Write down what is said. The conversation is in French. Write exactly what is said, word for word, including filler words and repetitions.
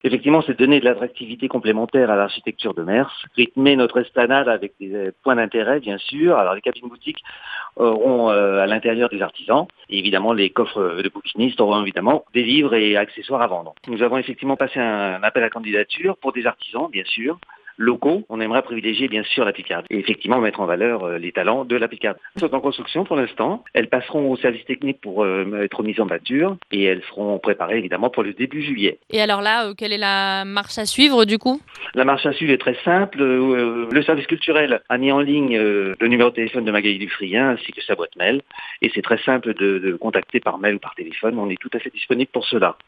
Effectivement, c'est donner de l'attractivité complémentaire à l'architecture de Mers, rythmer notre esplanade avec des euh, points d'intérêt, bien sûr. Alors, les cabines boutiques auront euh, à l'intérieur des artisans. Et évidemment, les coffres de bouquinistes auront évidemment des livres et accessoires à vendre. Nous avons effectivement passé un, un appel à candidature pour des artisans, bien sûr, locaux. On aimerait privilégier bien sûr la Picardie et effectivement mettre en valeur euh, les talents de la Picardie. Elles sont en construction pour l'instant. Elles passeront au service technique pour euh, être mises en pâture et elles seront préparées évidemment pour le début juillet. Et alors là, euh, quelle est la marche à suivre du coup? La marche à suivre est très simple. Euh, le service culturel a mis en ligne euh, le numéro de téléphone de Magali Dufrien ainsi que sa boîte mail. Et c'est très simple de, de contacter par mail ou par téléphone. On est tout à fait disponible pour cela.